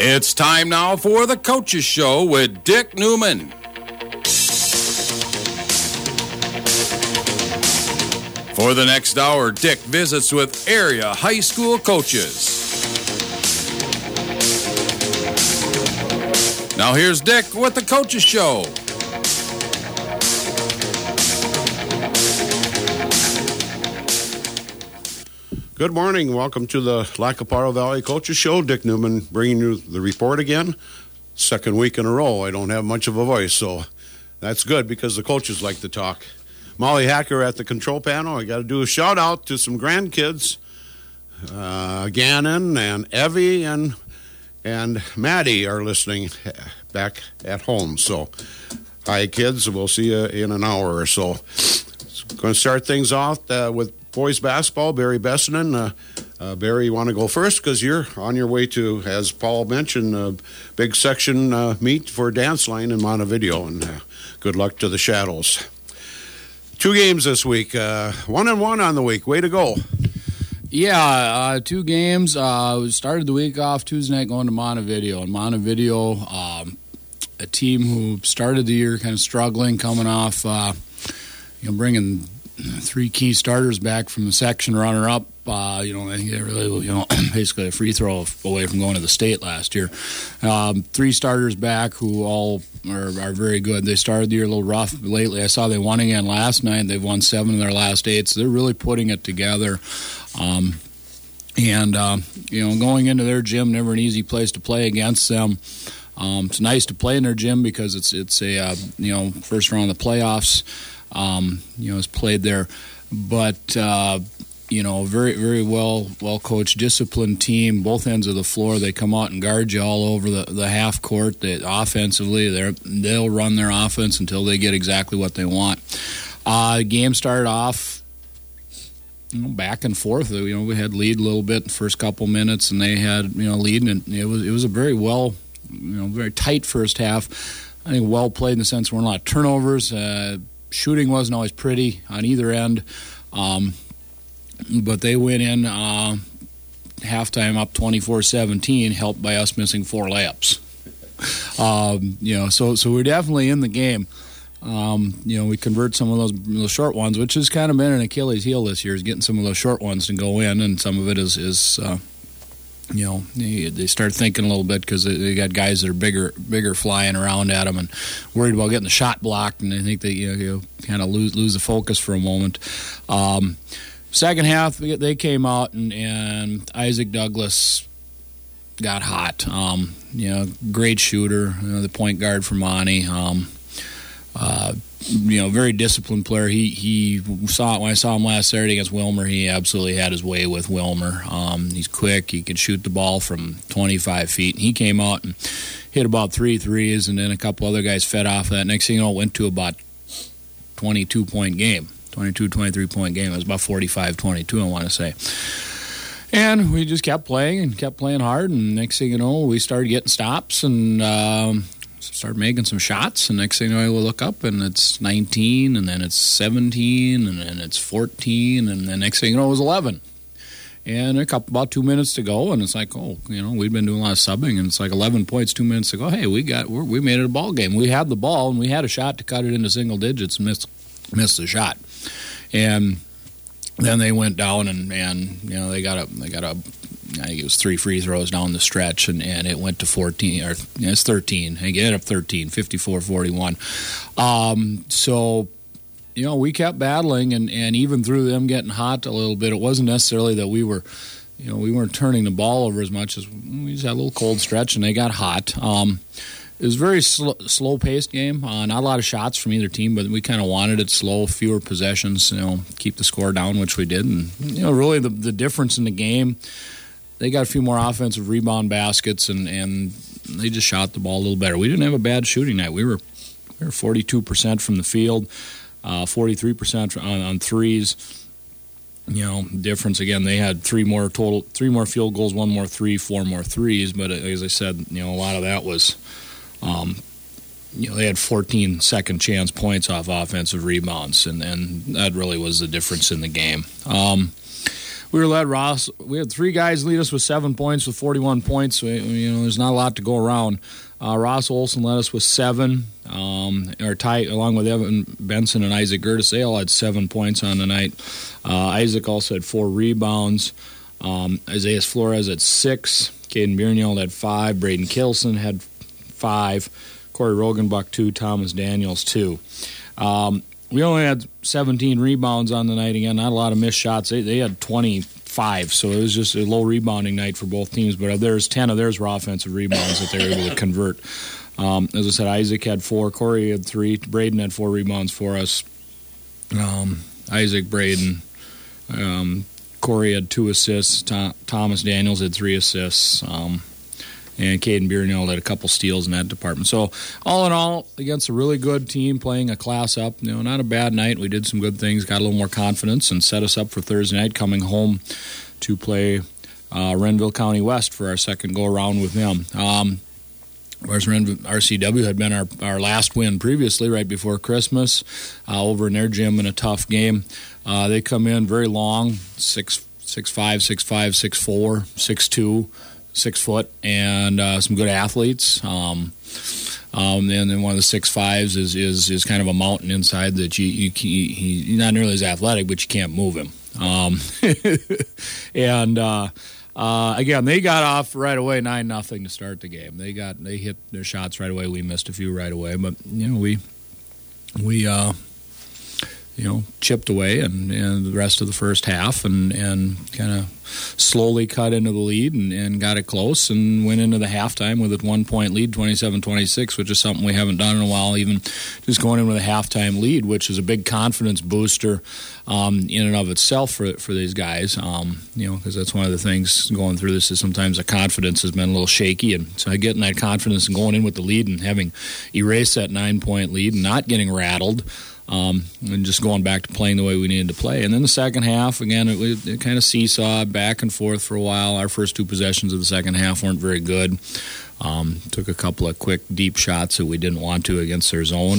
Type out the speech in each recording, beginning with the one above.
It's time now for the Coaches Show with Dick Newman. For the next hour, Dick visits with area high school coaches. Now here's Dick with the Coaches Show. Good morning. Welcome to the Lacaparo Valley Coaches Show. Dick Newman bringing you the report again. Second week in a row. I don't have much of a voice, so that's good because the coaches like to talk. Molly Hacker at the control panel. I got to do a shout out to some grandkids. Gannon and Evie and Maddie are listening back at home. So, hi kids. We'll see you in an hour or so. Going to start things off with boys basketball. Barry Bessinen. Barry, you want to go first because you're on your way to, as Paul mentioned, a big section meet for Dance Line in Montevideo. And good luck to the Shadows. 2 games this week. 1-1 on the week. Way to go. Yeah, 2 games. We started the week off Tuesday night going to Montevideo. And Montevideo, a team who started the year kind of struggling, coming off, bringing 3 key starters back from the section runner-up. I think they really, basically a free throw away from going to the state last year. 3 starters back who all are very good. They started the year a little rough lately. I saw they won again last night. They've won 7 of their last 8, so they're really putting it together. Going into their gym, never an easy place to play against them. It's nice to play in their gym because it's a first round of the playoffs. Is played there, but very, very well coached, disciplined team. Both ends of the floor, they come out and guard you all over the half court. Offensively, they'll run their offense until they get exactly what they want. Game started off, back and forth. We had lead a little bit in the first couple minutes, and they had lead, and it was a very very tight first half. I think well played in the sense there weren't a lot of turnovers. Shooting wasn't always pretty on either end, but they went in halftime up 24-17, helped by us missing 4 layups. So we're definitely in the game. We convert some of those short ones, which has kind of been an Achilles heel this year, is getting some of those short ones to go in, and some of it is they start thinking a little bit because they got guys that are bigger flying around at them and worried about getting the shot blocked, and I think they kind of lose the focus for a moment. Second half, they came out and Isaac Douglas got hot. Great shooter, the point guard for Monty. Very disciplined player. He saw it when I saw him last Saturday against Wilmer. He absolutely had his way with Wilmer. He's quick. He can shoot the ball from 25 feet. And he came out and hit about 3 threes, and then a couple other guys fed off that. Next thing you know, it went to about 22-point game, 23-point game. It was about 45-22, I want to say. And we just kept playing hard, and next thing you know, we started getting stops and started making some shots, and next thing you know, we'll look up, and it's 19, and then it's 17, and then it's 14, and then next thing you know, it was 11. And about 2 minutes to go, and it's like, we'd been doing a lot of subbing, and it's like 11 points, 2 minutes to go. Hey, we made it a ball game. We had the ball, and we had a shot to cut it into single digits and missed the shot. And then they went down, and they got a I think it was 3 free throws down the stretch, and it went to 14, or it's 13. They get up 13, 54-41. So, we kept battling, and even through them getting hot a little bit, it wasn't necessarily that we weren't turning the ball over as much as we just had a little cold stretch, and they got hot. It was a very slow-paced game. Not a lot of shots from either team, but we kind of wanted it slow, fewer possessions, keep the score down, which we did. And, really the difference in the game, they got a few more offensive rebound baskets, and they just shot the ball a little better. We didn't have a bad shooting night. We were 42% from the field, 43% on threes. Difference again. They had 3 more field goals, 1 more three, 4 more threes. But as I said, a lot of that was, they had 14 second chance points off offensive rebounds, and that really was the difference in the game. we were led Ross. We had 3 guys lead us with 7 points with 41 points. So, there's not a lot to go around. Ross Olson led us with 7, or tied along with Evan Benson and Isaac Gertis. They all had 7 points on the night. Isaac also had 4 rebounds. Isaiah Flores had 6. Caden Bierniel had 5. Braden Kilson had 5. Corey Rogenbuck 2. Thomas Daniels 2. We only had 17 rebounds on the night. Again, not a lot of missed shots. They had 25, so it was just a low rebounding night for both teams. But 10 of theirs were offensive rebounds that they were able to convert. As I said, Isaac had 4. Corey had 3. Braden had 4 rebounds for us. Isaac, Braden, Corey had 2 assists. Thomas Daniels had 3 assists. And Caden Bierniel had a couple steals in that department. So, all in all, against a really good team playing a class up, not a bad night. We did some good things, got a little more confidence, and set us up for Thursday night, coming home to play Renville County West for our second go-around with them. Whereas RCW had been our last win previously, right before Christmas, over in their gym in a tough game. They come in very long, 6'5", 6'5", 6'4", 6'2", 6 foot, and some good athletes. And then one of the 6'5s is kind of a mountain inside that he's not nearly as athletic, but you can't move him. Again, they got off right away, 9-0 to start the game. They hit their shots right away. We missed a few right away, but we chipped away and the rest of the first half and kind of slowly cut into the lead and got it close and went into the halftime with a 1-point lead, 27-26, which is something we haven't done in a while, even just going in with a halftime lead, which is a big confidence booster in and of itself for these guys, because that's one of the things going through this is sometimes the confidence has been a little shaky, and so getting that confidence and going in with the lead and having erased that 9-point lead and not getting rattled, and just going back to playing the way we needed to play. And then the second half, again, it kind of seesawed back and forth for a while. Our first 2 possessions of the second half weren't very good. Took a couple of quick, deep shots that we didn't want to against their zone,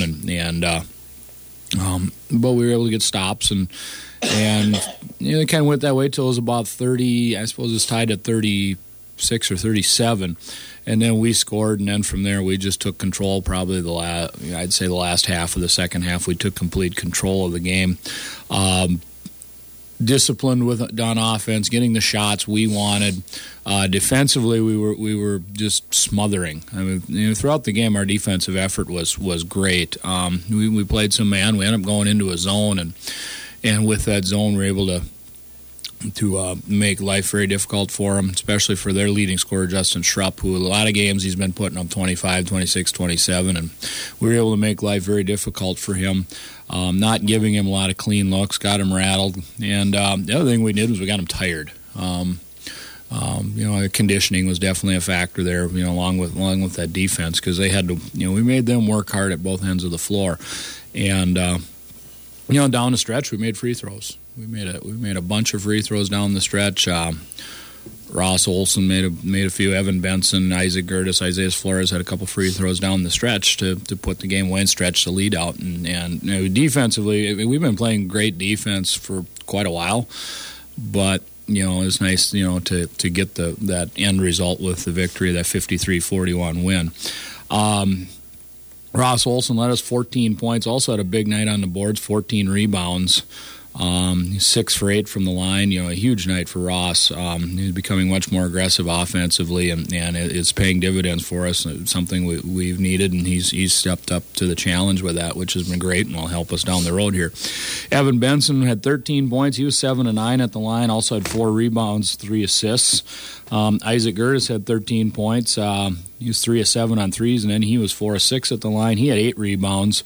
but we were able to get stops, and it kind of went that way till it was about 30. I suppose it's tied at 36 or 37. And then we scored, and then from there we just took control. Probably the last half of the second half, we took complete control of the game. Disciplined on offense, getting the shots we wanted. Defensively, we were just smothering. I mean, throughout the game, our defensive effort was great. We played some man. We ended up going into a zone, and with that zone, we were able to make life very difficult for them, especially for their leading scorer, Justin Schrupp, who a lot of games he's been putting up 25, 26, 27, and we were able to make life very difficult for him, not giving him a lot of clean looks, got him rattled, and the other thing we did was we got him tired. Conditioning was definitely a factor there, along with that defense, because they had to, we made them work hard at both ends of the floor, and down the stretch we made free throws. We made a bunch of free throws down the stretch. Ross Olson made a few. Evan Benson, Isaac Gertis, Isaiah Flores had a couple free throws down the stretch to put the game away and stretch the lead out. And defensively, we've been playing great defense for quite a while, but it's nice to get that end result with the victory, that 53-41 win. Ross Olson led us 14 points. Also had a big night on the boards, 14 rebounds. 6 for 8 from the line, a huge night for Ross. He's becoming much more aggressive offensively, and it's paying dividends for us. It's something we've needed, and he's stepped up to the challenge with that, which has been great and will help us down the road here. Evan Benson had 13 points. He was 7 of 9 at the line. Also had 4 rebounds, 3 assists. Isaac Gertis had 13 points. He was 3 of 7 on threes, and then he was 4 of 6 at the line. He had 8 rebounds.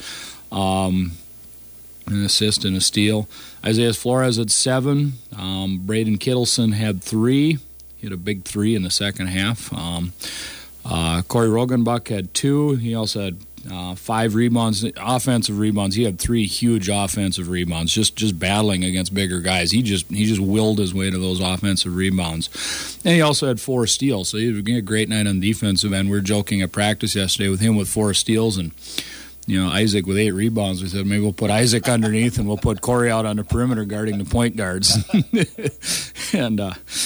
An assist and a steal. Isaiah Flores had 7. Braden Kittleson had 3. He had a big 3 in the second half. Corey Rogenbuck had 2. He also had 5 rebounds, offensive rebounds. He had 3 huge offensive rebounds, just battling against bigger guys. He just willed his way to those offensive rebounds. And he also had 4 steals, so he had a great night on the defensive end. We were joking at practice yesterday with him with 4 steals, and Isaac with 8 rebounds. We said maybe we'll put Isaac underneath and we'll put Corey out on the perimeter guarding the point guards. And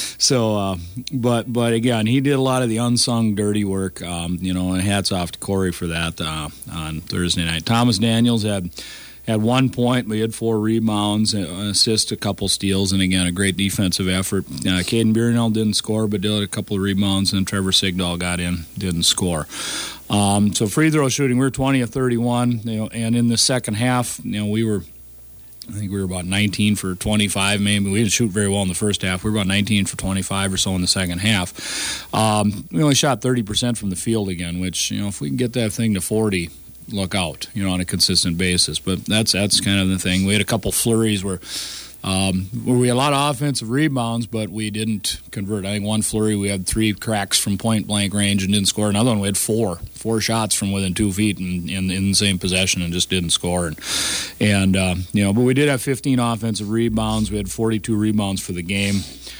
but again, he did a lot of the unsung dirty work. And hats off to Corey for that on Thursday night. Thomas Daniels had 1 point, but he had 4 rebounds, an assist, a couple steals, and again, a great defensive effort. Caden Biernell didn't score, but did a couple of rebounds, and Trevor Sigdahl got in, didn't score. So free throw shooting, we were 20 of 31, and in the second half, I think we were about 19 for 25, maybe. We didn't shoot very well in the first half. We were about 19 for 25 or so in the second half. We only shot 30% from the field again, which, if we can get that thing to 40, look out, on a consistent basis. But that's kind of the thing. We had a couple flurries where we had a lot of offensive rebounds, but we didn't convert. I think one flurry we had 3 cracks from point-blank range and didn't score. Another one we had 4 shots from within 2 feet in the same possession and just didn't score. But we did have 15 offensive rebounds. We had 42 rebounds for the game.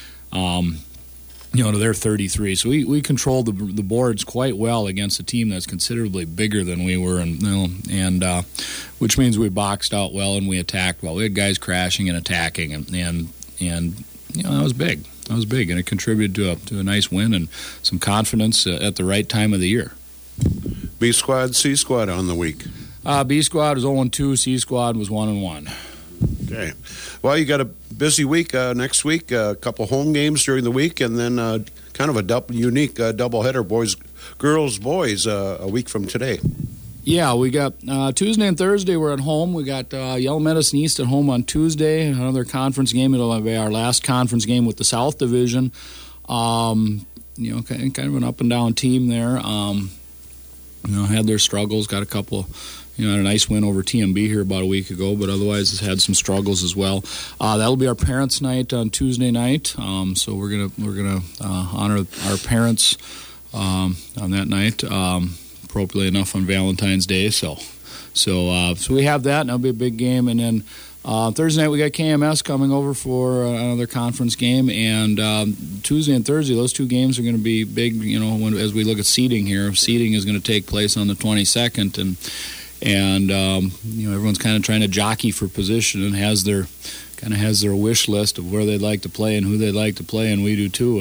To their 33. So we controlled the boards quite well against a team that's considerably bigger than we were, and which means we boxed out well and we attacked well. We had guys crashing and attacking, and that was big. That was big, and it contributed to a nice win and some confidence at the right time of the year. B squad, C squad on the week. B squad was 0-2. C squad was 1-1. Okay. Well, you got a busy week next week, a couple home games during the week, and then kind of a unique doubleheader, girls, boys, a week from today. Yeah, we got Tuesday and Thursday we're at home. We got Yellow Medicine East at home on Tuesday, another conference game. It'll be our last conference game with the South Division. Kind of an up-and-down team there. Had their struggles, got a couple... had a nice win over TMB here about a week ago, but otherwise has had some struggles as well. That'll be our parents' night on Tuesday night. So we're gonna honor our parents on that night. Appropriately enough on Valentine's Day. So we have that, and that'll be a big game. And then Thursday night we got KMS coming over for another conference game, and Tuesday and Thursday those 2 games are going to be big. As we look at seeding here, seeding is going to take place on the 22nd, and everyone's kind of trying to jockey for position and has their wish list of where they'd like to play and who they'd like to play, and we do too.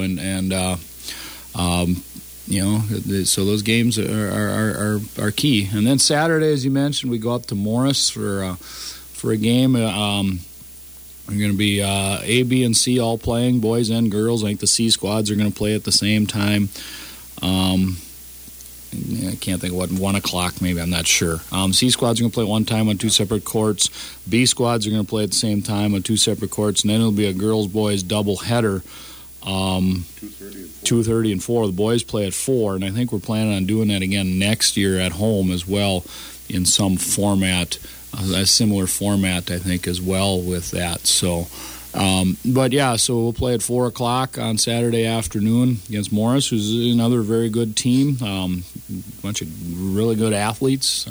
So those games are key. And then Saturday, as you mentioned, we go up to Morris for a game. We're going to be A, B, and C all playing, boys and girls. I think the C squads are going to play at the same time. I can't think of what, 1 o'clock maybe, I'm not sure. C squads are going to play at one time on 2 separate courts. B squads are going to play at the same time on 2 separate courts, and then it'll be a girls-boys double header. 2:30 and 4. The boys play at 4, and I think we're planning on doing that again next year at home as well in some format, a similar format, I think, as well with that. So, so we'll play at 4 o'clock on Saturday afternoon against Morris, who's another very good team, bunch of really good athletes.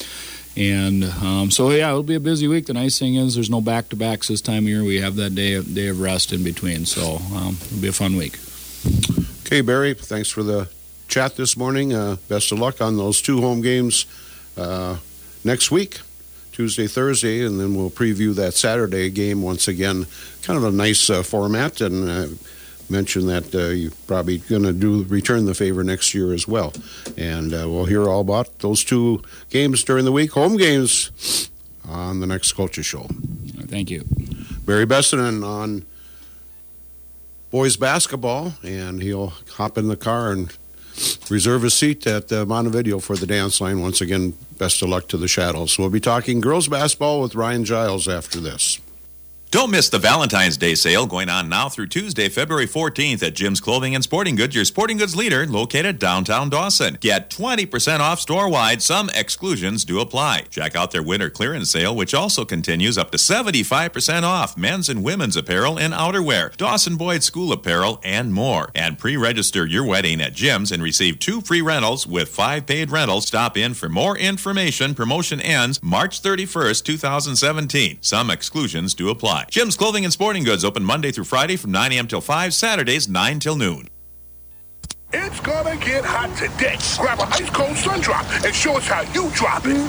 It'll be a busy week. The nice thing is there's no back-to-backs this time of year. We have that day of rest in between, so it'll be a fun week. Okay, Barry, thanks for the chat this morning. Best of luck on those 2 home games next week, Tuesday, Thursday, and then we'll preview that Saturday game once again. Kind of a nice format, and mention that you're probably going to return the favor next year as well. And we'll hear all about those 2 games during the week, home games, on the next Coaches Show. Thank you. Barry Bessinen on boys basketball, and he'll hop in the car and reserve his seat at Montevideo for the dance line. Once again, best of luck to the Shadows. We'll be talking girls basketball with Ryan Giles after this. Don't miss the Valentine's Day sale going on now through Tuesday, February 14th at Jim's Clothing and Sporting Goods, your sporting goods leader located downtown Dawson. Get 20% off store-wide. Some exclusions do apply. Check out their winter clearance sale, which also continues up to 75% off men's and women's apparel and outerwear, Dawson Boyd School apparel, and more. And pre-register your wedding at Jim's and receive 2 free rentals with 5 paid rentals. Stop in for more information. Promotion ends March 31st, 2017. Some exclusions do apply. Jim's Clothing and Sporting Goods open Monday through Friday from 9 a.m. till 5, Saturdays 9 till noon. It's gonna get hot today. Grab an ice cold sun drop and show us how you drop it.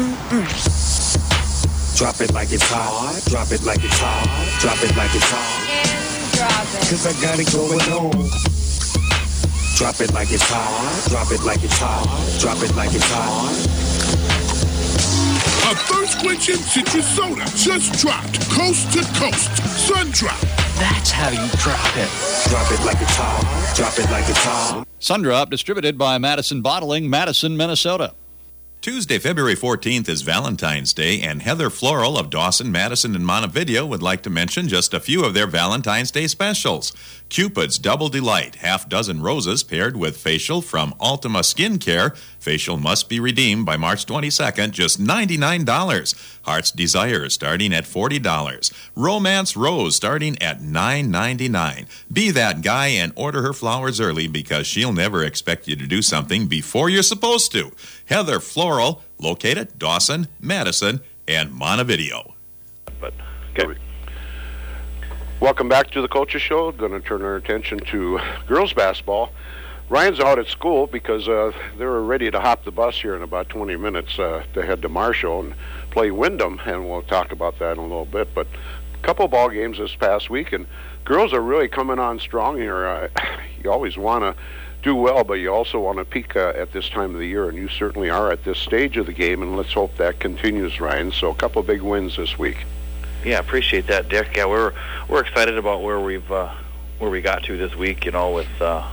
Drop it like it's hot. Drop it like it's hot. Drop it like it's hot. And drop it. 'Cause I got it going on. Drop it like it's hot. Drop it like it's hot. Drop it like it's hot. A thirst-quenching citrus soda just dropped coast to coast. Sun Drop. That's how you drop it. Drop it like it's hot. Drop it like it's hot. Sundrop, distributed by Madison Bottling, Madison, Minnesota. Tuesday, February 14th is Valentine's Day, and Heather Floral of Dawson, Madison, and Montevideo would like to mention just a few of their Valentine's Day specials. Cupid's Double Delight, half dozen roses paired with facial from Ultima Skincare. Facial must be redeemed by March 22nd, just $99. Heart's Desire starting at $40. Romance Rose starting at $9.99. Be that guy and order her flowers early because she'll never expect you to do something before you're supposed to. Heather Floral, located Dawson, Madison, and Montevideo. But okay. Welcome back to the Coaches Show. Going to turn our attention to girls basketball. Ryan's out at school because they're ready to hop the bus here in about 20 minutes to head to Marshall and play Wyndham, and we'll talk about that in a little bit. But a couple ball games this past week, and girls are really coming on strong here. You always want to do well, but you also want to peak at this time of the year, and you certainly are at this stage of the game, and let's hope that continues, Ryan. So a couple big wins this week. Yeah, appreciate that, Dick. Yeah, we're excited about where we got to this week. You know, with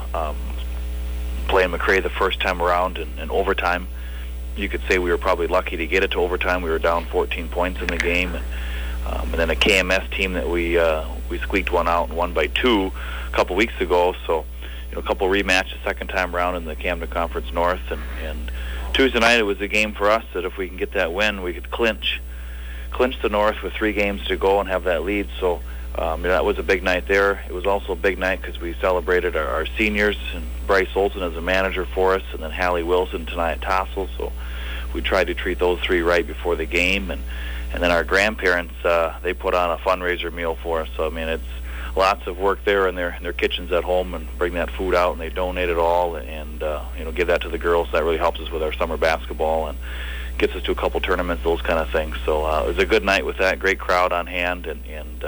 playing McRae the first time around in overtime. You could say we were probably lucky to get it to overtime. We were down 14 points in the game, and then a KMS team that we squeaked one out and won by 2 a couple weeks ago. So, you know, a couple rematches second time around in the Camden Conference North, and Tuesday night it was a game for us that if we can get that win, we could clinch the North with 3 games to go and have that lead. So that was a big night there. It was also a big night because we celebrated our seniors, and Bryce Olson as a manager for us, and then Hallie Wilson tonight at Tassel. So we tried to treat those 3 right before the game, and then our grandparents they put on a fundraiser meal for us. So I mean, it's lots of work there in their kitchens at home, and bring that food out, and they donate it all, and you know, give that to the girls. That really helps us with our summer basketball and gets us to a couple tournaments, those kind of things. So it was a good night with that. Great crowd on hand, and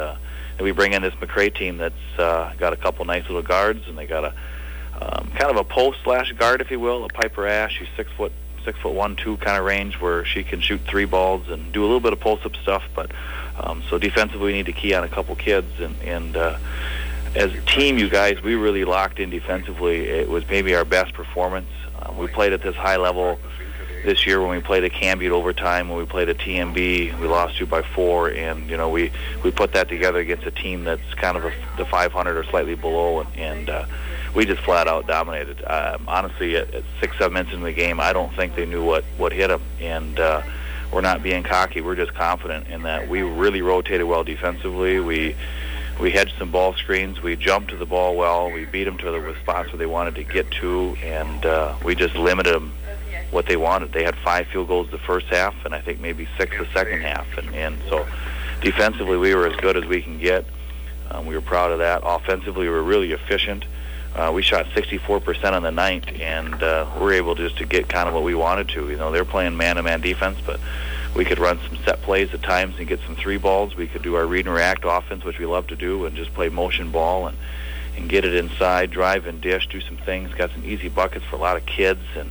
we bring in this McRae team that's got a couple nice little guards, and they got a kind of a post/guard, if you will, a Piper Ash. She's 6'1", 2" kind of range, where she can shoot 3 balls and do a little bit of post-up stuff. But so defensively, we need to key on a couple kids, and as a team, you guys, we really locked in defensively. It was maybe our best performance. We played at this high level this year when we played a Canby at overtime. When we played a TMB, we lost 2 by 4, and you know, we put that together against a team that's kind of the 500 or slightly below, and we just flat out dominated. Honestly, at 6-7 minutes into the game, I don't think they knew what hit them, and we're not being cocky. We're just confident in that we really rotated well defensively. We hedged some ball screens. We jumped to the ball well. We beat them to the spots where they wanted to get to, and we just limited them what they wanted. They had 5 field goals the first half, and I think maybe 6 the second half. And so defensively, we were as good as we can get. We were proud of that. Offensively, we were really efficient. We shot 64% on the night, and we were able just to get kind of what we wanted to. You know, they're playing man-to-man defense, but we could run some set plays at times and get some 3 balls. We could do our read and react offense, which we love to do, and just play motion ball and get it inside, drive and dish, do some things. Got some easy buckets for a lot of kids, and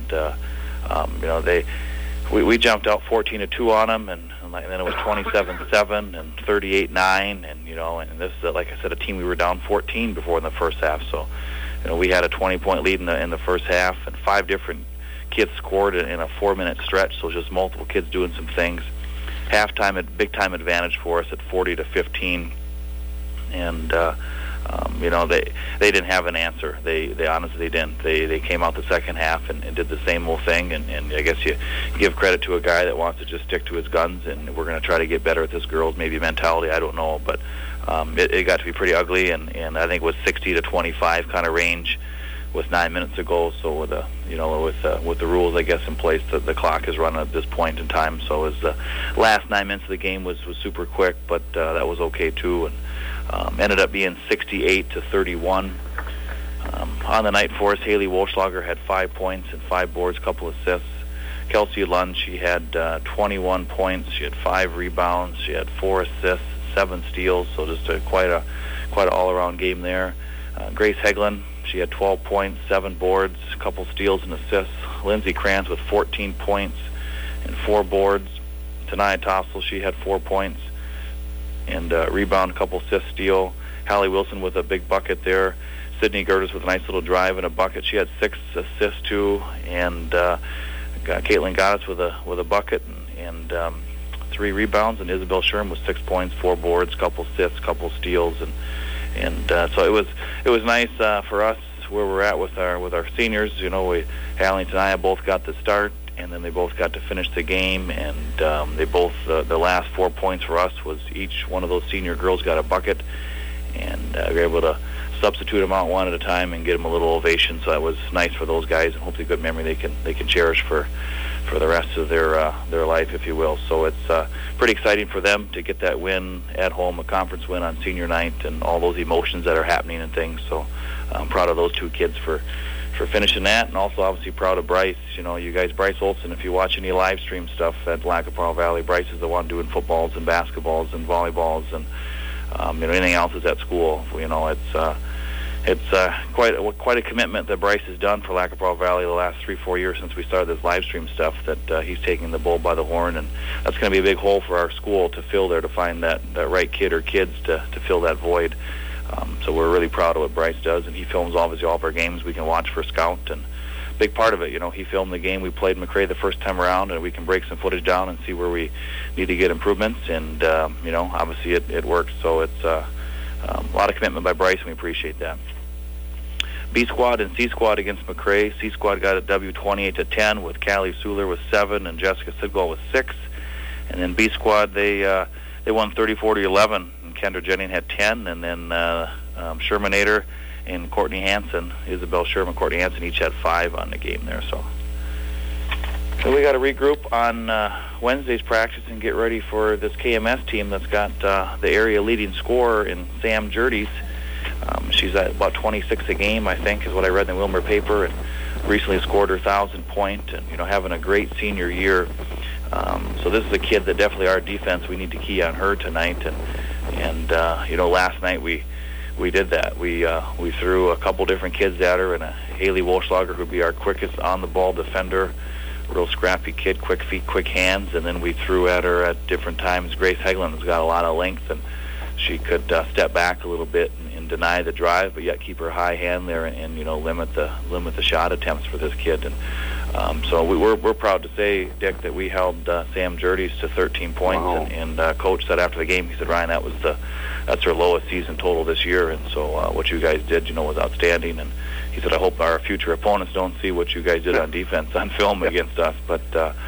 you know, we jumped out 14-2 on them, and then it was 27-7 and 38-9, and you know, and this is, like I said, a team we were down 14 before in the first half. So, you know, we had a 20-point lead in the first half, and 5 different kids scored in a 4-minute stretch. So just multiple kids doing some things. Halftime, a big time advantage for us at 40-15, and you know, they didn't have an answer. They honestly didn't. They came out the second half and did the same old thing. And I guess you give credit to a guy that wants to just stick to his guns. And we're going to try to get better at this girls' maybe mentality. I don't know, but it got to be pretty ugly. And I think it was 60-25 kind of range with 9 minutes to go. So with the rules, I guess, in place, the clock is running at this point in time. So as the last 9 minutes of the game was super quick, but that was okay too. And ended up being 68-31. On the night for us, Haley Wolschlager had 5 points and 5 boards, couple assists. Kelsey Lund, she had 21 points. She had 5 rebounds. She had 4 assists, 7 steals. So just quite an all-around game there. Grace Heglin, she had 12 points, 7 boards, a couple steals and assists. Lindsay Krantz with 14 points and 4 boards. Tania Tossel, she had 4 points and rebound, a couple assists, steal. Hallie Wilson with a big bucket there. Sydney Gertis with a nice little drive and a bucket. She had 6 assists too, and Caitlin Goddess with a bucket and 3 rebounds, and Isabel Sherm with 6 points, 4 boards, couple assists, couple steals, and so it was nice for us where we're at with our seniors. You know, Hallie and Tania both got the start, and then they both got to finish the game, and they both the last 4 points for us was each one of those senior girls got a bucket, and we were able to substitute them out one at a time and get them a little ovation. So that was nice for those guys, and hopefully a good memory they can cherish for the rest of their life, if you will. So it's pretty exciting for them to get that win at home, a conference win on senior night, and all those emotions that are happening and things. So I'm proud of those 2 kids for finishing that, and also obviously proud of Bryce. You know, you guys, Bryce Olson, if you watch any live stream stuff at Lackapaw Valley, Bryce is the one doing footballs and basketballs and volleyballs and anything else is at school. You know, it's quite a commitment that Bryce has done for Lackapaw Valley the last 3-4 years since we started this live stream stuff, that he's taking the bull by the horn, and that's going to be a big hole for our school to fill there, to find that right kid or kids to fill that void. So we're really proud of what Bryce does, and he films obviously all of our games we can watch for Scout, and big part of it, you know, he filmed the game we played McRae the first time around, and we can break some footage down and see where we need to get improvements, and obviously it works. So it's a lot of commitment by Bryce, and we appreciate that. B Squad and C Squad against McRae. C Squad got a W 28-10 with Callie Suler with 7 and Jessica Sidwell with 6, and then B Squad they won 34-11, and Kendra Jennings had 10, and then Shermanator and Courtney Hansen, Isabel Sherman, Courtney Hansen each had 5 on the game there. So we got to regroup on Wednesday's practice and get ready for this KMS team that's got the area leading scorer in Sam Jurdies. She's at about 26 a game, I think, is what I read in the Wilmer paper, and recently scored her 1,000 point, and having a great senior year. So this is a kid that definitely our defense, we need to key on her tonight, and last night we did that. We threw a couple different kids at her, and a Haley Wolschlager, who'd be our quickest on-the-ball defender, real scrappy kid, quick feet, quick hands, and then we threw at her at different times. Grace Heglin has got a lot of length, and she could step back a little bit and deny the drive, but yet keep her high hand there and limit the shot attempts for this kid. And so we're proud to say, Dick, that we held Sam Jurdies to 13 points. Wow. And Coach said after the game, he said, Ryan, that's her lowest season total this year, and so what you guys did, was outstanding. And he said, I hope our future opponents don't see what you guys did on defense on film against us. But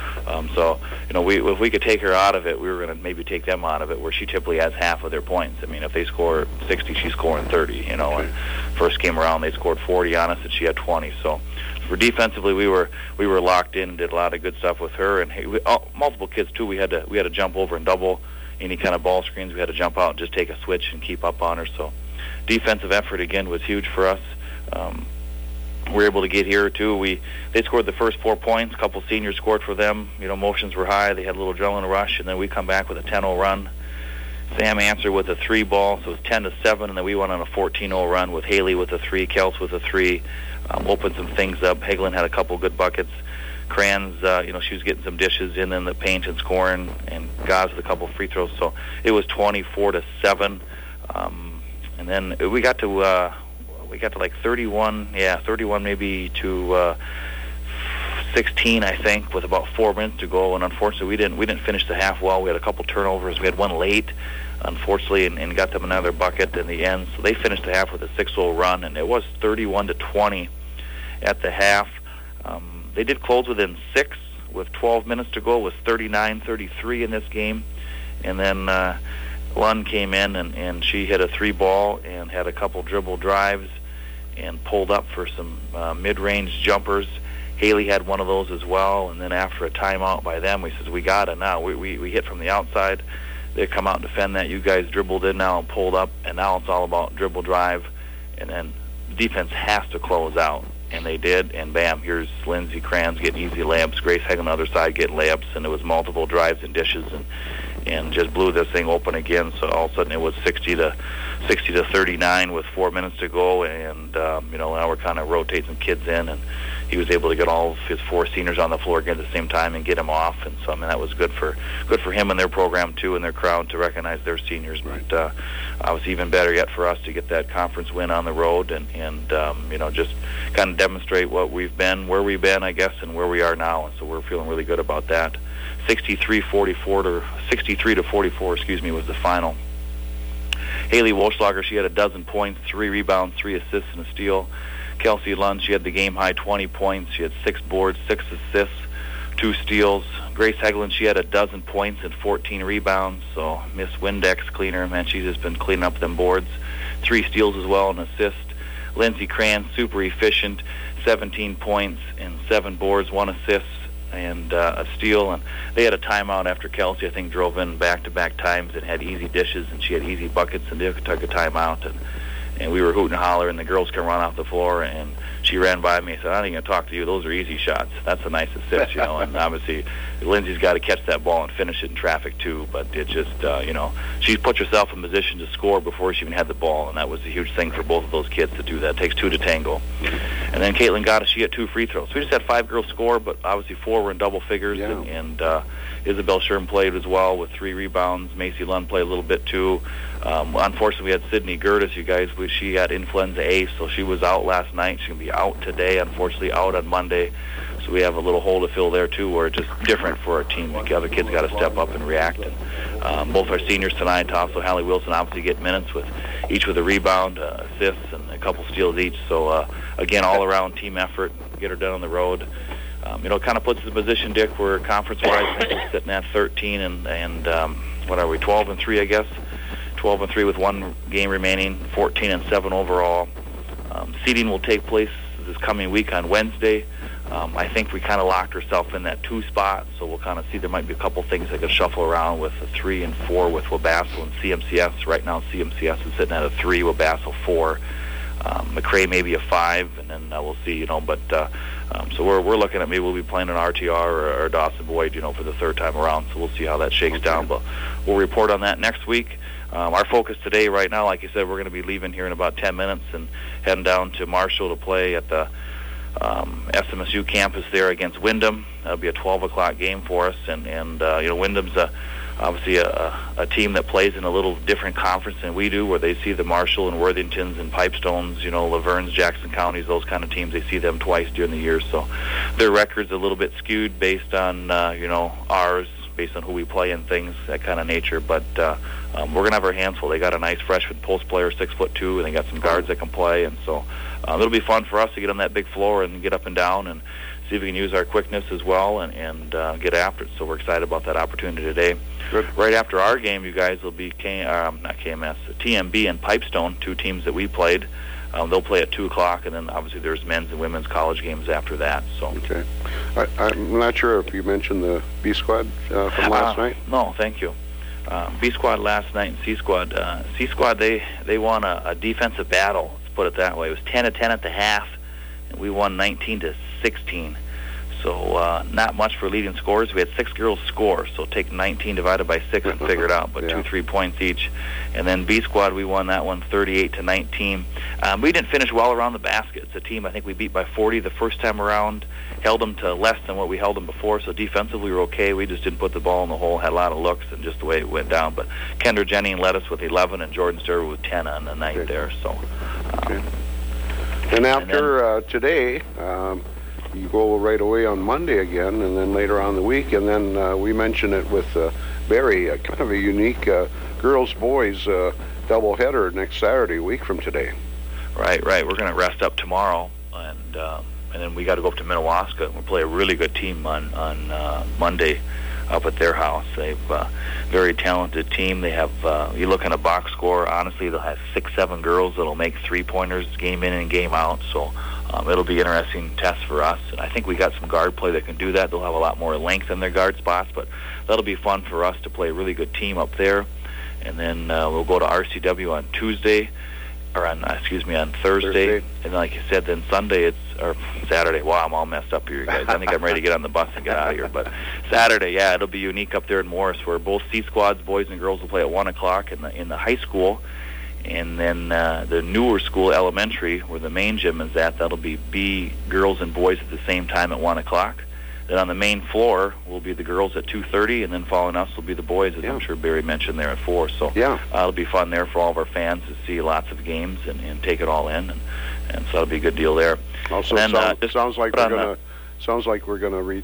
if we could take her out of it, we were going to maybe take them out of it, where she typically has half of their points. I mean, if they score 60, she's scoring 30. And first came around, they scored 40 on us, and she had 20. So for defensively, we were locked in, did a lot of good stuff with her, and multiple kids too. We had to jump over and double any kind of ball screens. We had to jump out and just take a switch and keep up on her. So defensive effort again was huge for us. We were able to get here too. They scored the first 4 points. A couple seniors scored for them. Motions were high. They had a little adrenaline rush, and then we come back with a 10-0 run. Sam answered with a 3 ball, so it was 10-7, and then we went on a 14-0 run with Haley with a 3, Kels with a 3. Opened some things up. Hagelin had a couple good buckets. Kranz, she was getting some dishes in the paint and scoring, and Gaz with a couple free throws. So it was 24-7, and then we got to like 31 maybe to 16, I think, with about 4 minutes to go. And unfortunately, we didn't finish the half well. We had a couple turnovers. We had one late, unfortunately, and got them another bucket in the end. So they finished the half with a 6-0 run, and it was 31-20 at the half. They did close within 6 with 12 minutes to go. It was 39-33 in this game. And then Lund came in, and she hit a 3 ball and had a couple dribble drives and pulled up for some mid-range jumpers. Haley had one of those as well. And then after a timeout by them, we said, we got it now. We hit from the outside. They come out and defend that. You guys dribbled in now and pulled up, and now it's all about dribble drive and then the defense has to close out. And they did, and bam, here's Lindsey Kranz getting easy layups, Grace Hegel on the other side getting layups, and it was multiple drives and dishes, and just blew this thing open again. So all of a sudden it was 60 to 39 with 4 minutes to go, and now we're kind of rotating some kids in, and he was able to get all of his 4 seniors on the floor again at the same time and get them off. And so I mean that was good for him and their program too, and their crowd to recognize their seniors. Right. But obviously even better yet for us to get that conference win on the road, and just kind of demonstrate what we've been, where we've been, I guess, and where we are now. And so we're feeling really good about that. 63 to 44, was the final. Haley Wolschlager, she had a dozen points, 3 rebounds, 3 assists, and a steal. Kelsey Lund, she had the game-high 20 points. She had 6 boards, 6 assists, 2 steals. Grace Heglin, she had a dozen points and 14 rebounds. So Miss Windex cleaner, man, she's just been cleaning up them boards. 3 steals as well, and an assist. Lindsey Kranz, super efficient, 17 points and 7 boards, 1 assist, and a steal. And they had a timeout after Kelsey, I think, drove in back-to-back times and had easy dishes, and she had easy buckets, and they took a timeout. And we were hooting and hollering, and the girls come run off the floor, and she ran by me and said, "I'm not even going to talk to you. Those are easy shots." That's a nice assist, and obviously Lindsay's got to catch that ball and finish it in traffic too, but it just, she put herself in position to score before she even had the ball, and that was a huge thing for both of those kids to do that. It takes 2 to tango. And then Caitlin Goddess, she had 2 free throws. So we just had 5 girls score, but obviously 4 were in double figures, and Isabel Sherm played as well with 3 rebounds. Macy Lund played a little bit too. Unfortunately, we had Sydney Gertis, you guys. She had influenza A, so she was out last night. She's going to be out today, unfortunately, out on Monday. So we have a little hole to fill there, too, where it's just different for our team. The other kids got to step up and react. And both our seniors tonight, also Hallie Wilson, obviously get minutes, each with a rebound, assists, and a couple steals each. So, again, all-around team effort, get her done on the road. It kind of puts us in a position, Dick, where conference-wise we're sitting at 13 and what are we, 12-3, I guess? 12-3 with 1 game remaining, 14-7 overall. Seeding will take place this coming week on Wednesday. I think we kind of locked ourselves in that 2 spot, so we'll kind of see there might be a couple things that could shuffle around with a 3 and 4 with Wabasso and CMCS. Right now, CMCS is sitting at a 3, Wabasso 4. McRae maybe a 5, and then we'll see, But so we're looking at maybe we'll be playing an RTR or Dawson Boyd, for the 3rd time around. So we'll see how that shakes down. But we'll report on that next week. Our focus today, right now, like you said, we're going to be leaving here in about 10 minutes and heading down to Marshall to play at the SMSU campus there against Wyndham. That'll be a 12 o'clock game for us, and Wyndham's obviously a team that plays in a little different conference than we do, where they see the Marshall and Worthingtons and Pipestones, Lavernes, Jackson counties, those kind of teams. They see them twice during the year, so their record's a little bit skewed based on ours, based on who we play and things, that kind of nature. But we're going to have our hands full. They got a nice freshman post player, 6'2", and they got some guards that can play, and so it'll be fun for us to get on that big floor and get up and down and see if we can use our quickness as well and get after it. So we're excited about that opportunity today. Good. Right after our game, you guys, will be TMB and Pipestone, 2 teams that we played. They'll play at 2 o'clock, and then obviously there's men's and women's college games after that. So okay, I'm not sure if you mentioned the B squad from last night. No, thank you. B squad last night and C squad. C squad they won a defensive battle. Let's put it that way. It was 10-10 at the half, and we won 19-16. So not much for leading scorers. We had 6 girls score, so take 19 divided by 6 and figure it out, but 2-3 points each. And then B squad, we won that one 38-19. We didn't finish well around the basket. It's a team I think we beat by 40 the first time around, held them to less than what we held them before, so defensively we were okay. We just didn't put the ball in the hole, had a lot of looks, and just the way it went down. But Kendra Jennings led us with 11, and Jordan Sturber with 10 on the night there. So. And after today, you go right away on Monday again, and then later on the week, and then we mentioned it with Barry, kind of a unique girls-boys doubleheader next Saturday, a week from today. Right. We're going to rest up tomorrow, and then we got to go up to Minnewaska, and we'll play a really good team on Monday up at their house. They've very talented team. They have, you look in a box score, honestly, they'll have 6-7 girls that'll make 3-pointers game in and game out, so it'll be an interesting test for us. And I think we got some guard play that can do that. They'll have a lot more length in their guard spots, but that'll be fun for us to play a really good team up there. And then we'll go to RCW on Tuesday, on Thursday. And like you said, then Sunday or Saturday. Wow, I'm all messed up here, you guys. I think I'm ready to get on the bus and get out of here. But Saturday, yeah, it'll be unique up there in Morris, where both C squads, boys and girls, will play at 1 o'clock in the high school. And then the newer school, elementary, where the main gym is at, that'll be B, girls and boys at the same time at 1 o'clock. Then on the main floor will be the girls at 2:30, and then following us will be the boys, as I'm sure Barry mentioned, there at 4. So it'll be fun there for all of our fans to see lots of games and take it all in, and so it'll be a good deal there. Also, sounds like we're gonna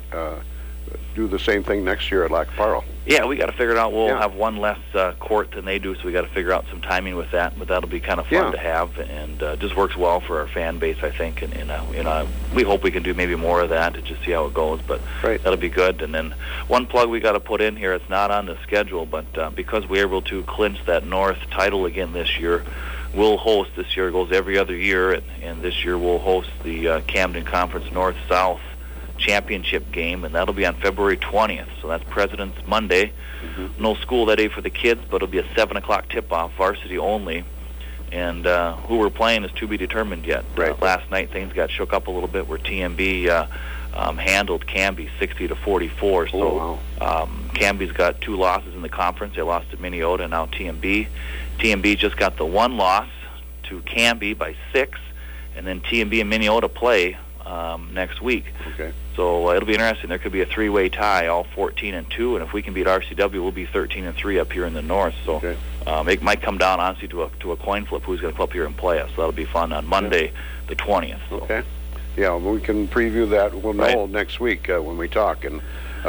do the same thing next year at Lac Parle. Yeah, we got to figure it out. We'll have one less court than they do, so we got to figure out some timing with that. But that'll be kind of fun to have, and just works well for our fan base, I think. And we hope we can do maybe more of that to just see how it goes. But that'll be good. And then one plug we got to put in here. It's not on the schedule, but because we're able to clinch that North title again this year, we'll host this year. It goes every other year, and this year we'll host the Camden Conference North-South championship game, and that'll be on February 20th. So that's President's Monday. No school that day for the kids, but it'll be a 7 o'clock tip-off, varsity only. And who we're playing is to be determined yet. Last night things got shook up a little bit where TMB handled Canby 60-44. So Canby's got 2 losses in the conference. They lost to Minneota and now TMB. TMB just got the 1 loss to Canby by 6, and then TMB and Minneota play next week. Okay. So it'll be interesting. There could be a 3-way tie, all 14-2, and if we can beat RCW, we'll be 13-3 up here in the north. So it might come down honestly to a coin flip who's going to come up here and play us. So that'll be fun on Monday, the 20th. So. Okay. Yeah, we can preview that. We'll know next week when we talk. And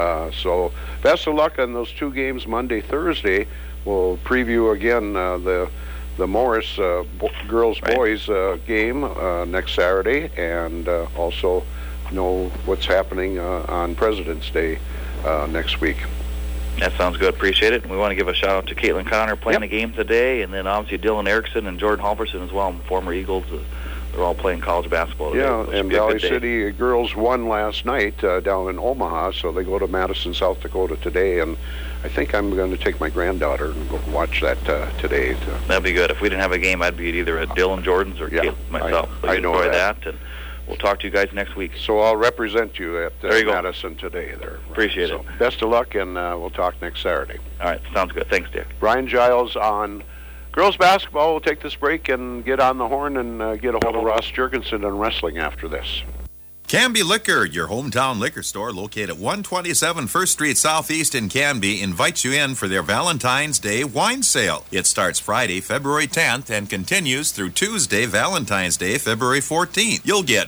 so best of luck on those 2 games, Monday, Thursday. We'll preview again the Morris girls-boys game next Saturday, and also know what's happening on President's Day next week. That sounds good. Appreciate it. And we want to give a shout-out to Caitlin Connor playing the game today, and then obviously Dylan Erickson and Jordan Halverson as well, former Eagles. They're all playing college basketball today. Yeah, and Valley City girls won last night down in Omaha, so they go to Madison, South Dakota today, and I think I'm going to take my granddaughter and go watch that today. That'd be good. If we didn't have a game, I'd be either at Dylan Jordan's or myself. I know enjoy that, and we'll talk to you guys next week. So I'll represent you at Madison today. There. Appreciate it. Best of luck, and we'll talk next Saturday. All right, sounds good. Thanks, Dick. Brian Giles on girls basketball. We'll take this break and get on the horn and get a hold of Ross Jurgensen on wrestling after this. Canby Liquor, your hometown liquor store located at 127 First Street Southeast in Canby, invites you in for their Valentine's Day wine sale. It starts Friday, February 10th and continues through Tuesday, Valentine's Day, February 14th. You'll get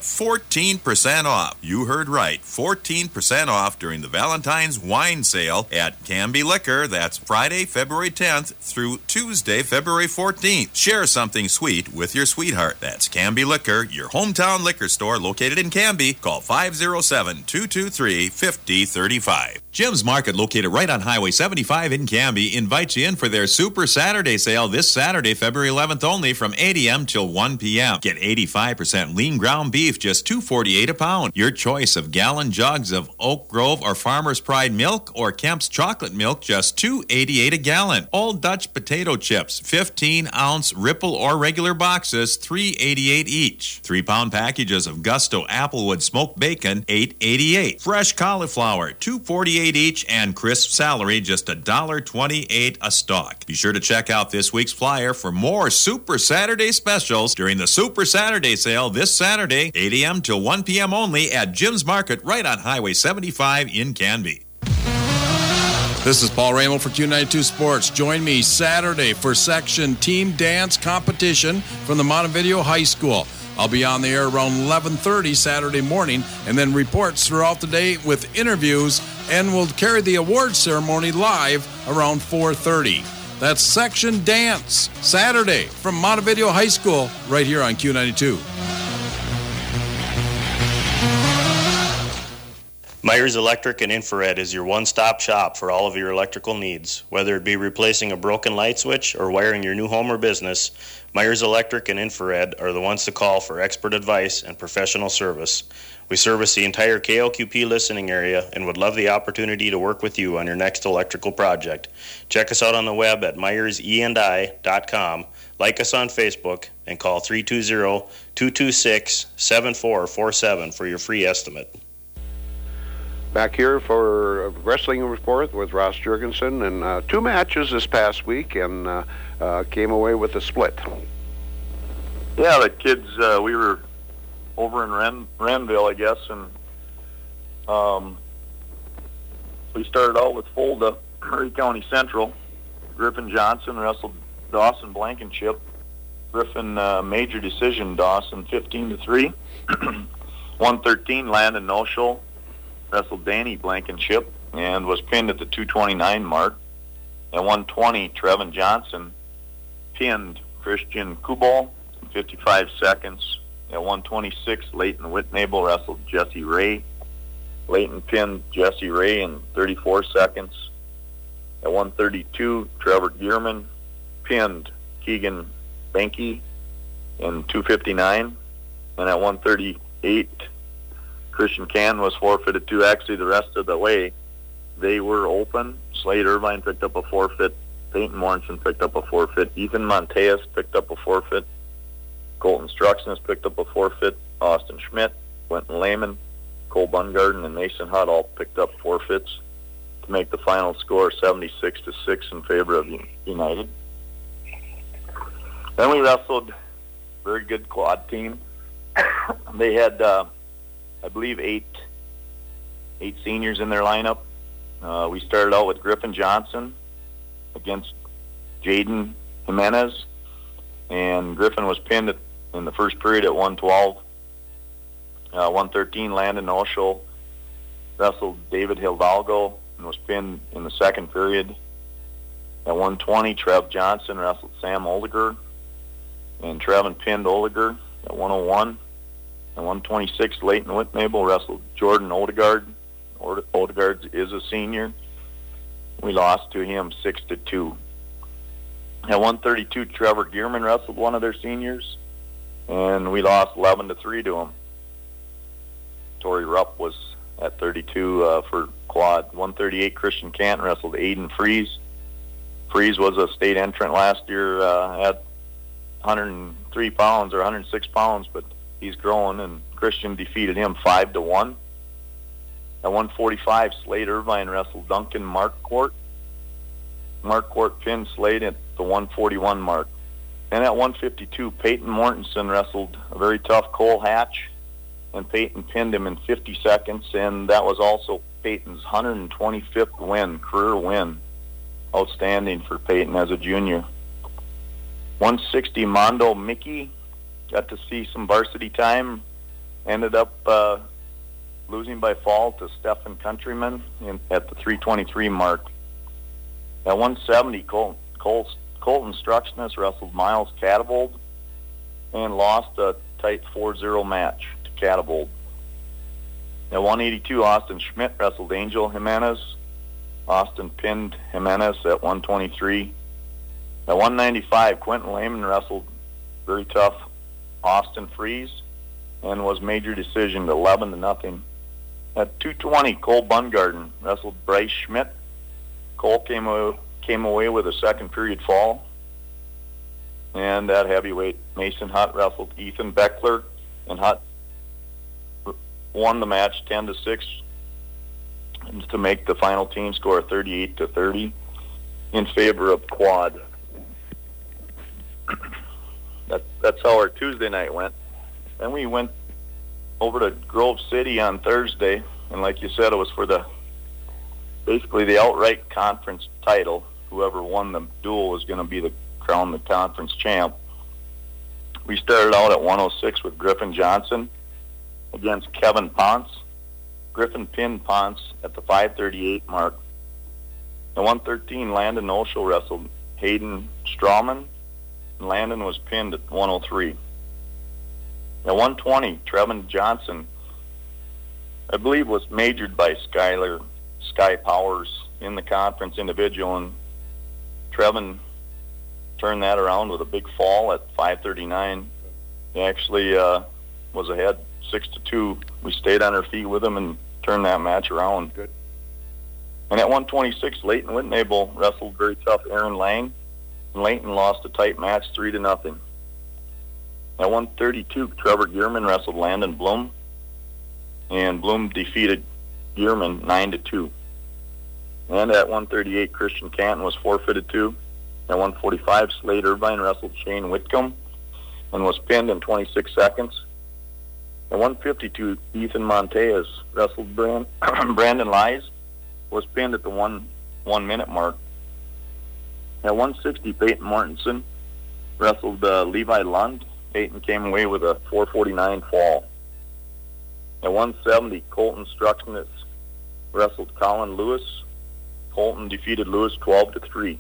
14% off. You heard right, 14% off during the Valentine's wine sale at Canby Liquor. That's Friday, February 10th through Tuesday, February 14th. Share something sweet with your sweetheart. That's Canby Liquor, your hometown liquor store located in Canby. Call 507-223-5035. Jim's Market, located right on Highway 75 in Canby, invites you in for their Super Saturday sale this Saturday, February 11th only from 8 a.m. till 1 p.m. Get 85% lean ground beef, just $2.48 a pound. Your choice of gallon jugs of Oak Grove or Farmer's Pride milk or Kemp's chocolate milk, just $2.88 a gallon. Old Dutch potato chips, 15-ounce Ripple or regular boxes, $3.88 each. 3-pound packages of Gusto Applewood smoked bacon, $8.88. Fresh cauliflower, $2.48 each, and crisp celery, just $1.28 a stalk. Be sure to check out this week's flyer for more Super Saturday specials during the Super Saturday sale this Saturday, 8 a.m. till 1 p.m. only at Jim's Market right on Highway 75 in Canby. This is Paul Ramel for Q92 Sports. Join me Saturday for section team dance competition from the Montevideo High School. I'll be on the air around 11:30 Saturday morning, and then reports throughout the day with interviews, and we'll carry the award ceremony live around 4:30. That's Section Dance, Saturday from Montevideo High School, right here on Q92. Myers Electric and Infrared is your one-stop shop for all of your electrical needs. Whether it be replacing a broken light switch or wiring your new home or business, Myers Electric and Infrared are the ones to call for expert advice and professional service. We service the entire KLQP listening area and would love the opportunity to work with you on your next electrical project. Check us out on the web at myersendi.com. Like us on Facebook and call 320-226-7447 for your free estimate. Back here for a wrestling report with Ross Jurgensen, and 2 matches this past week, and came away with a split. Yeah, the kids, we were over in Renville, I guess, and we started out with Fulda, Murray County Central. Griffin Johnson wrestled Dawson Blankenship. Griffin major decision Dawson 15-3. 113 Landon Noshel wrestled Danny Blankenship and was pinned at the 229 mark. At 120, Trevin Johnson pinned Christian Kubal in 55 seconds. At 126, Leighton Whitnable wrestled Jesse Ray. Leighton pinned Jesse Ray in 34 seconds. At 132, Trevor Gearman pinned Keegan Benke in 259. And at 138, Christian Cann was forfeited too. Actually, the rest of the way, they were open. Slade Irvine picked up a forfeit. Peyton Morrison picked up a forfeit. Ethan Monteas picked up a forfeit. Colton Struxness picked up a forfeit. Austin Schmidt, Quentin Lehman, Cole Bungarden, and Mason Hutt all picked up forfeits to make the final score 76-6 in favor of United. Then we wrestled a very good quad team. They had, I believe, eight seniors in their lineup. We started out with Griffin Johnson against Jaden Jimenez, and Griffin was pinned in the first period at 112. 113, Landon Oshel wrestled David Hidalgo and was pinned in the second period. At 120, Trev Johnson wrestled Sam Oliger, and Trevin pinned Oliger. At 101, at 126, Leighton Whitnable wrestled Jordan Odegaard. Odegaard is a senior. We lost to him 6-2. At 132, Trevor Gearman wrestled one of their seniors, and we lost 11-3 to him. Tori Rupp was at 32 for quad. 138, Christian Canton wrestled Aiden Freeze. Freeze was a state entrant last year at 103 pounds or 106 pounds, but he's growing, and Christian defeated him 5-1. At 145, Slade Irvine wrestled Duncan Markcourt. Markcourt pinned Slade at the 141 mark. And at 152, Peyton Mortensen wrestled a very tough Cole Hatch, and Peyton pinned him in 50 seconds, and that was also Peyton's 125th win, career win. Outstanding for Peyton as a junior. 160, Mondo Mickey got to see some varsity time, ended up losing by fall to Stephen Countryman at the 323 mark. At 170, Colton Struxness wrestled Miles Catavold and lost a tight 4-0 match to Catavold. At 182, Austin Schmidt wrestled Angel Jimenez. Austin pinned Jimenez at 123. At 195, Quentin Lehman wrestled very tough Austin Freeze and was major decision 11-0. At 220, Cole Bungarden wrestled Bryce Schmidt. Cole came away with a second period fall. And at heavyweight, Mason Hutt wrestled Ethan Beckler, and Hutt won the match 10-6 to make the final team score 38-30 in favor of quad. That's how our Tuesday night went. Then we went over to Grove City on Thursday, and like you said, it was for basically the outright conference title. Whoever won the duel was going to be crowned the conference champ. We started out at 106 with Griffin Johnson against Kevin Ponce. Griffin pinned Ponce at the 538 mark. At 113, Landon Oshel wrestled Hayden Strawman. Landon was pinned at 103. At 120, Trevin Johnson, I believe, was majored by Sky Powers in the conference individual, and Trevin turned that around with a big fall at 539. He actually was ahead 6-2. We stayed on our feet with him and turned that match around. Good. And at 126, Leighton Whitnable wrestled very tough Aaron Lang. Layton lost a tight match 3-0. At 132, Trevor Gearman wrestled Landon Bloom, and Bloom defeated Gearman 9-2. And at 138, Christian Canton was forfeited 2. At 145, Slade Irvine wrestled Shane Whitcomb and was pinned in 26 seconds. At 152, Ethan Monteas wrestled Brandon Lies, was pinned at the 1 minute mark. At 160, Peyton Mortensen wrestled Levi Lund. Peyton came away with a 4:49 fall. At 170, Colton Struxnitz wrestled Colin Lewis. Colton defeated Lewis 12-3.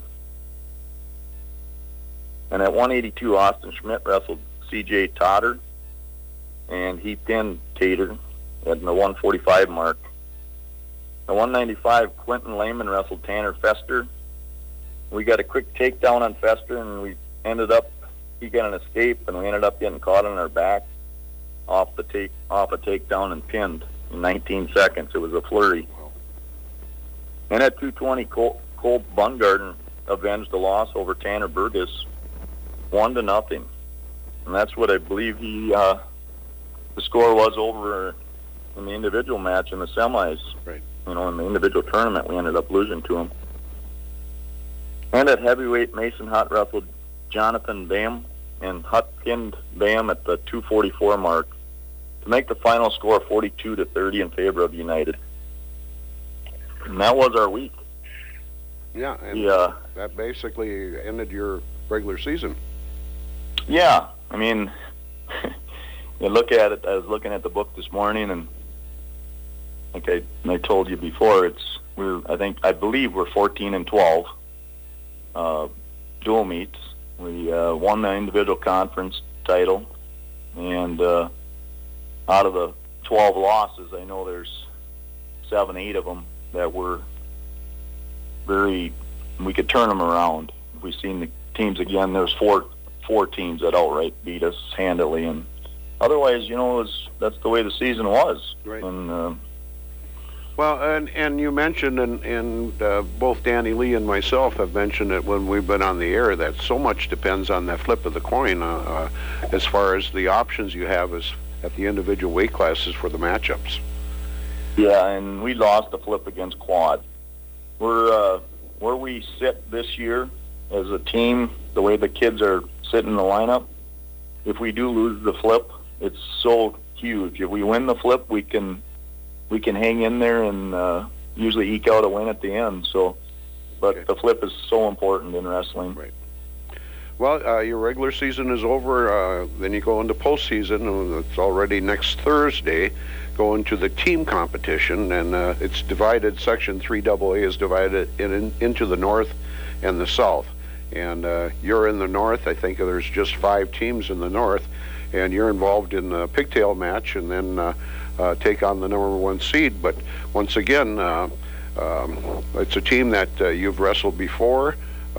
And at 182, Austin Schmidt wrestled C.J. Totter, and he pinned Tater at the 145 mark. At 195, Quentin Lehman wrestled Tanner Fester. We got a quick takedown on Fester, and he got an escape, and we ended up getting caught on our back off a takedown and pinned in 19 seconds. It was a flurry. And at 220, Cole Bungarden avenged the loss over Tanner Burgess 1-0. And that's what I believe the score was over in the individual match in the semis. Right. In the individual tournament, we ended up losing to him. And at heavyweight, Mason Hutt wrestled Jonathan Bam, and Hutt pinned Bam at the 244 mark to make the final score 42-30 in favor of United. And that was our week. Yeah, and that basically ended your regular season. Yeah, I mean, you look at it. I was looking at the book this morning, and like I told you before, I believe we're 14-12 dual meets. We won the individual conference title, and out of the 12 losses, I know there's 7-8 of them that were we could turn them around. If we've seen the teams again, there's four teams that outright beat us handily, and otherwise, that's the way the season was. Right. And well, and you mentioned, and both Danny Lee and myself have mentioned it when we've been on the air, that so much depends on that flip of the coin as far as the options you have at the individual weight classes for the matchups. Yeah, and we lost the flip against Quad. We're where we sit this year as a team, the way the kids are sitting in the lineup. If we do lose the flip, it's so huge. If we win the flip, we can hang in there and usually eke out a win at the end. So, but the flip is so important in wrestling. Right. Well, your regular season is over. Then you go into postseason, and it's already next Thursday. Go into the team competition, and it's divided. Section 3AA is divided into the North and the South. And you're in the North. I think there's just 5 teams in the North, and you're involved in the pigtail match, and then take on the number 1 seed. But once again, it's a team that you've wrestled before.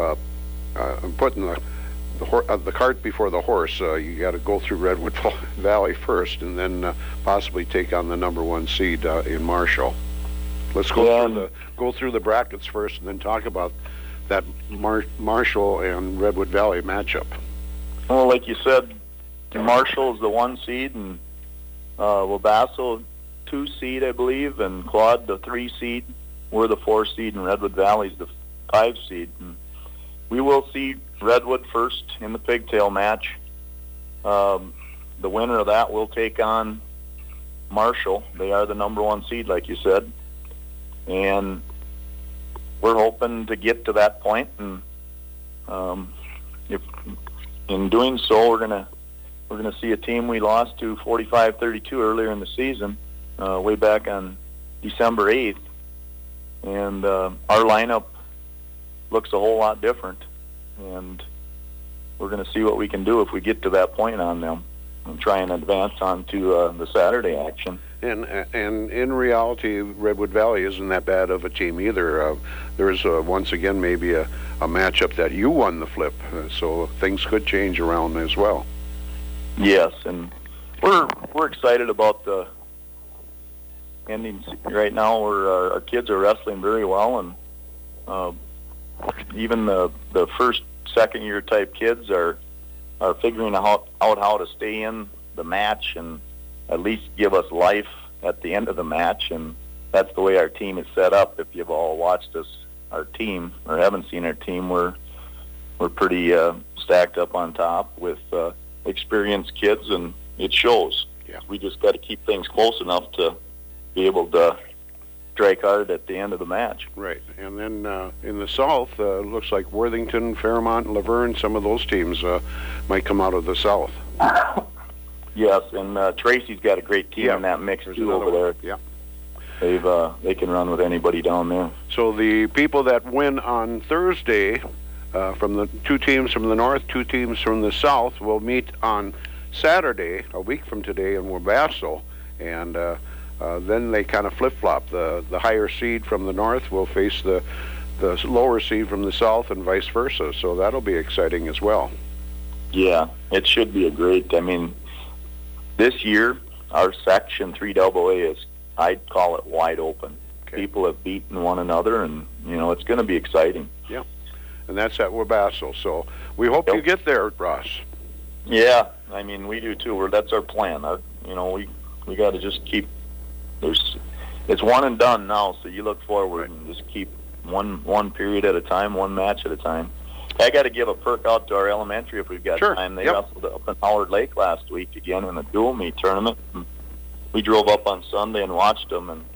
Putting the cart before the horse. You got to go through Redwood Valley first, and then possibly take on the number 1 seed in Marshall. Let's go through the brackets first, and then talk about that Marshall and Redwood Valley matchup. Well, like you said, Marshall is the 1 seed, and Wabasso 2 seed, I believe, and Quad the 3 seed. We're the 4 seed, and Redwood Valley's the 5 seed. And we will see Redwood first in the pigtail match. The winner of that will take on Marshall. They are the number 1 seed, like you said, and we're hoping to get to that point. And if in doing so, we're gonna see a team we lost to 45-32 earlier in the season, way back on December 8th, and our lineup looks a whole lot different, and we're going to see what we can do if we get to that point on them and try and advance on to the Saturday action. And in reality, Redwood Valley isn't that bad of a team either. There's once again maybe a matchup that you won the flip, so things could change around as well. Yes, and we're excited about the ending right now. Our kids are wrestling very well, and even the first second-year type kids are figuring out how to stay in the match and at least give us life at the end of the match. And that's the way our team is set up. If you've all watched our team, or haven't seen our team, we're pretty stacked up on top with experienced kids, and it shows. Yeah. We just got to keep things close enough to be able to strike hard at the end of the match. Right. And then in the South, looks like Worthington, Fairmont, and Laverne, some of those teams might come out of the South. Yes, and Tracy's got a great team in that mix too over there. Yeah. They can run with anybody down there. So the people that win on Thursday, from the 2 teams from the North, 2 teams from the South, will meet on Saturday, a week from today, in Wabasso, and then they kind of flip-flop. The higher seed from the North will face the lower seed from the South, and vice versa. So that'll be exciting as well. Yeah, it should be a great. I mean, this year our Section 3AA is, I'd call it wide open. Okay. People have beaten one another, and it's going to be exciting. Yeah, and that's at Wabasso. So we hope you get there, Ross. Yeah, I mean, we do too. That's our plan. We got to just keep. It's one and done now, so you look forward and just keep one period at a time, one match at a time. I got to give a perk out to our elementary if we've got time. They wrestled up in Howard Lake last week again in a dual meet tournament. And we drove up on Sunday and watched them, and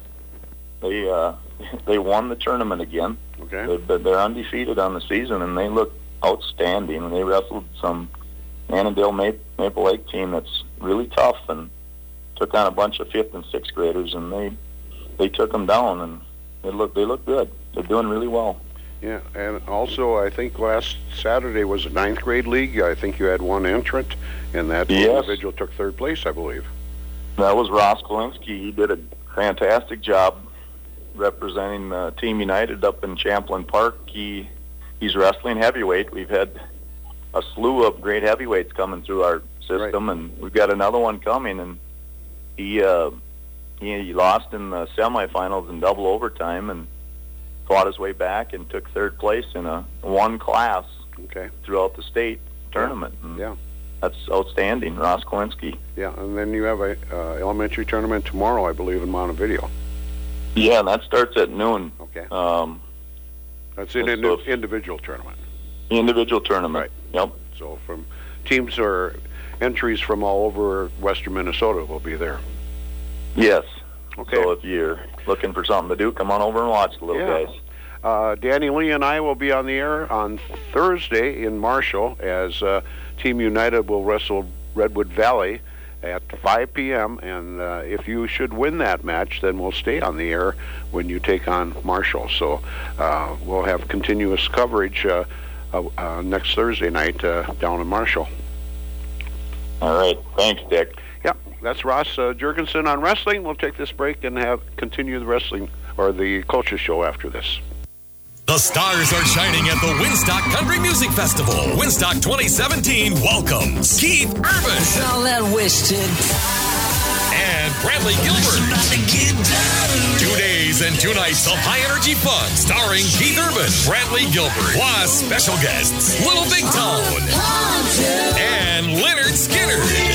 they won the tournament again. Okay, they're undefeated on the season, and they look outstanding. And they wrestled some Annandale Maple Lake team that's really tough, and took on a bunch of 5th and 6th graders, and they took them down, and they look good. They're doing really well. Yeah, and also I think last Saturday was a 9th grade league. I think you had one entrant, and that individual took 3rd place, I believe. That was Ross Kolinsky. He did a fantastic job representing Team United up in Champlin Park. He's wrestling heavyweight. We've had a slew of great heavyweights coming through our system, and we've got another one coming, and he lost in the semifinals in double overtime and fought his way back and took 3rd place in a one class throughout the state tournament. Yeah. That's outstanding, Ross Kolinsky. Yeah, and then you have a elementary tournament tomorrow, I believe, in Montevideo. Yeah, and that starts at noon. Okay. That's an individual tournament. Individual tournament. Right. Yep. So from teams or entries from all over western Minnesota will be there. Yes. Okay. So if you're looking for something to do, come on over and watch the little guys. Danny Lee and I will be on the air on Thursday in Marshall as Team United will wrestle Redwood Valley at 5 p.m. And if you should win that match, then we'll stay on the air when you take on Marshall. So we'll have continuous coverage next Thursday night down in Marshall. All right. Thanks, Dick. Yeah, that's Ross Jurgensen on wrestling. We'll take this break and continue the wrestling or the culture show after this. The stars are shining at the Winstock Country Music Festival. Winstock 2017 welcomes Keith Urban. All that wasted. And Bradley Gilbert. 2 days and 2 nights of high-energy fun starring Keith Urban, Bradley Gilbert, plus special guests Little Big Town and Leonard Skinner.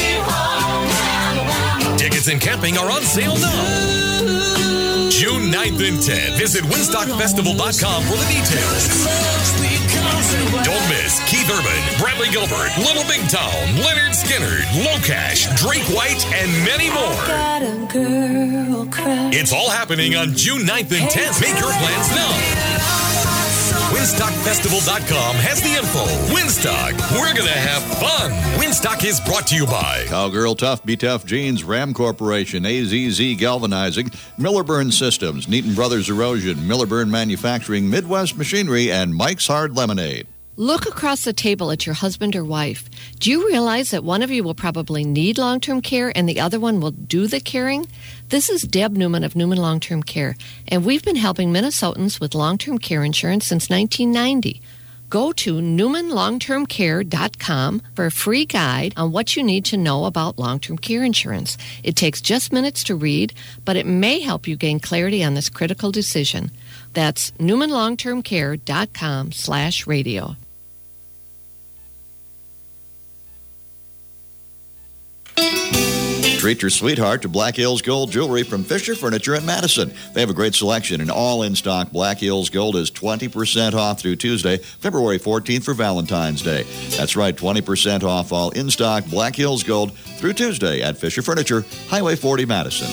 Tickets and camping are on sale now. June 9th and 10th. Visit WinstockFestival.com for the details. Don't miss Keith Urban, Bradley Gilbert, Little Big Town, Leonard Skinner, Locash, Drake White, and many more. It's all happening on June 9th and 10th. Make your plans now. WinstockFestival.com has the info. Winstock, we're going to have fun. Winstock is brought to you by Cowgirl Tough Be Tough Jeans, Ram Corporation, AZZ Galvanizing, Millerburn Systems, Neaton Brothers Erosion, Millerburn Manufacturing, Midwest Machinery, and Mike's Hard Lemonade. Look across the table at your husband or wife. Do you realize that one of you will probably need long-term care and the other one will do the caring? This is Deb Newman of Newman Long-Term Care, and we've been helping Minnesotans with long-term care insurance since 1990. Go to NewmanLongTermCare.com for a free guide on what you need to know about long-term care insurance. It takes just minutes to read, but it may help you gain clarity on this critical decision. That's NewmanLongTermCare.com/radio. Treat your sweetheart to Black Hills Gold jewelry from Fisher Furniture in Madison. They have a great selection, and all in stock Black Hills Gold is 20% off through Tuesday, February 14th for Valentine's Day. That's right, 20% off all in stock Black Hills Gold through Tuesday at Fisher Furniture, Highway 40, Madison.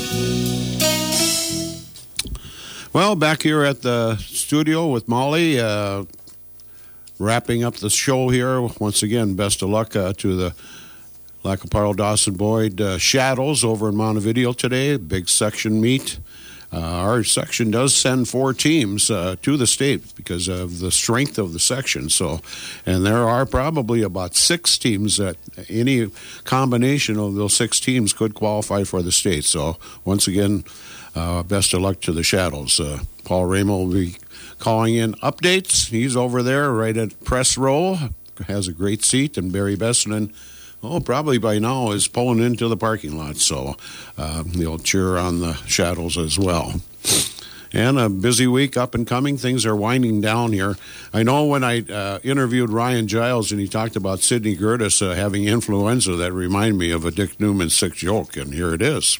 Well, back here at the studio with Molly, wrapping up the show here. Once again, best of luck to the Lacaparo Dawson Boyd Shadows over in Montevideo today. Big section meet. Our section does send 4 teams to the state because of the strength of the section. So, and there are probably about 6 teams that any combination of those 6 teams could qualify for the state. So, once again, best of luck to the Shadows. Paul Ramel will be calling in updates. He's over there right at press row, has a great seat, and Barry Bessinen, probably by now is pulling into the parking lot, so he'll cheer on the Shadows as well. And a busy week up and coming. Things are winding down here. I know when I interviewed Ryan Giles and he talked about Sidney Gertis having influenza, that reminded me of a Dick Newman sick joke, and here it is.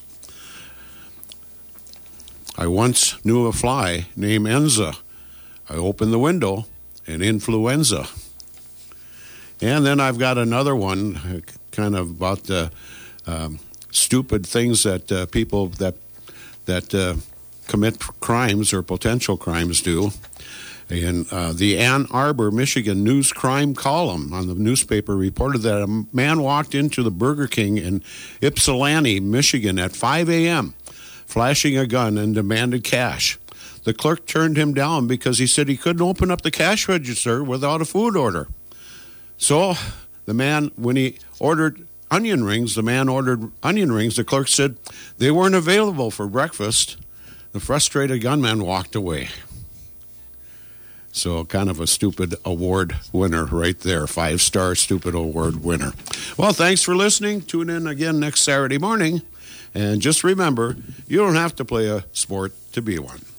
I once knew a fly named Enza. I opened the window and influenza. And then I've got another one kind of about the stupid things that people that commit crimes or potential crimes do. And the Ann Arbor, Michigan News Crime column on the newspaper reported that a man walked into the Burger King in Ypsilanti, Michigan at 5 a.m., flashing a gun and demanded cash. The clerk turned him down because he said he couldn't open up the cash register without a food order. So the man, when he ordered onion rings, the clerk said they weren't available for breakfast. The frustrated gunman walked away. So kind of a stupid award winner right there, 5-star stupid award winner. Well, thanks for listening. Tune in again next Saturday morning. And just remember, you don't have to play a sport to be one.